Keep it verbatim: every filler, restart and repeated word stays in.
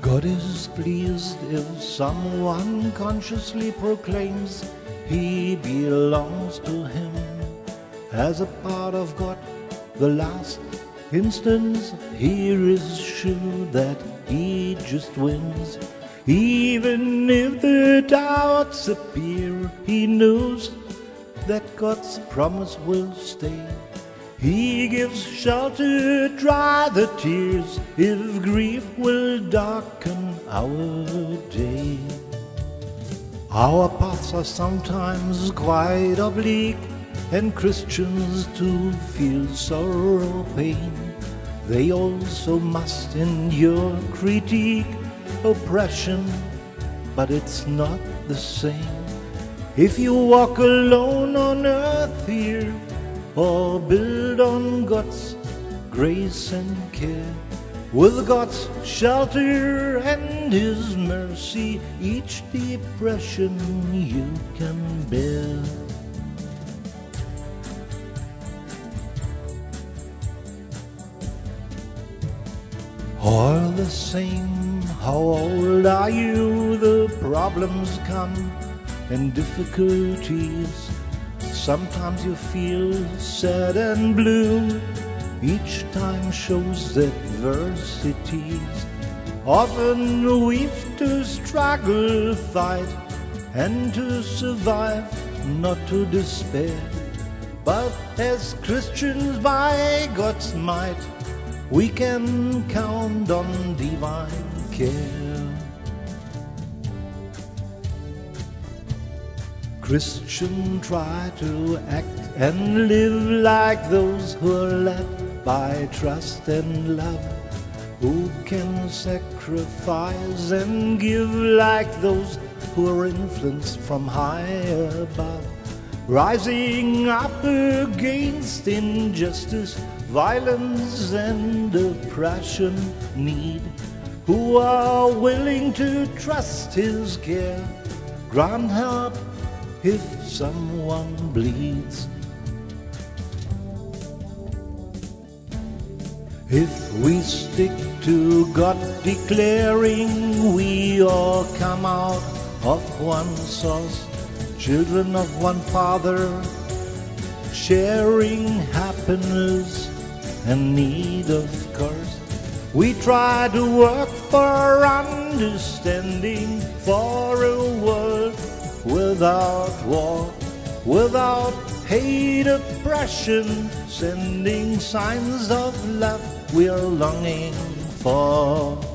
God is pleased if someone consciously proclaims he belongs to Him. As a part of God, the last instance here is sure that He just wins. Even if the doubts appear, He knows that God's promise will stay. He gives shelter, dry the tears, if grief will darken our day. Our paths are sometimes quite oblique, and Christians too feel sorrow, pain. They also must endure critique, oppression, but it's not the same. If you walk alone on earth here, or build on God's grace and care, with God's shelter and His mercy, each depression you can bear. All the same, how old are you? The problems come and difficulties. Sometimes you feel sad and blue. Each time shows adversities. Often we've to struggle, fight, and to survive, not to despair. But as Christians, by God's might, we can count on divine care. Christians try to act and live like those who are led by trust and love, who can sacrifice and give like those who are influenced from high above, rising up against injustice, violence and oppression, need, who are willing to trust His care, grant help if someone bleeds. If we stick to God, declaring we all come out of one source, children of one Father, sharing happiness and need, of course, we try to work for understanding, for a world without war, without hate, oppression, sending signs of love we're longing for.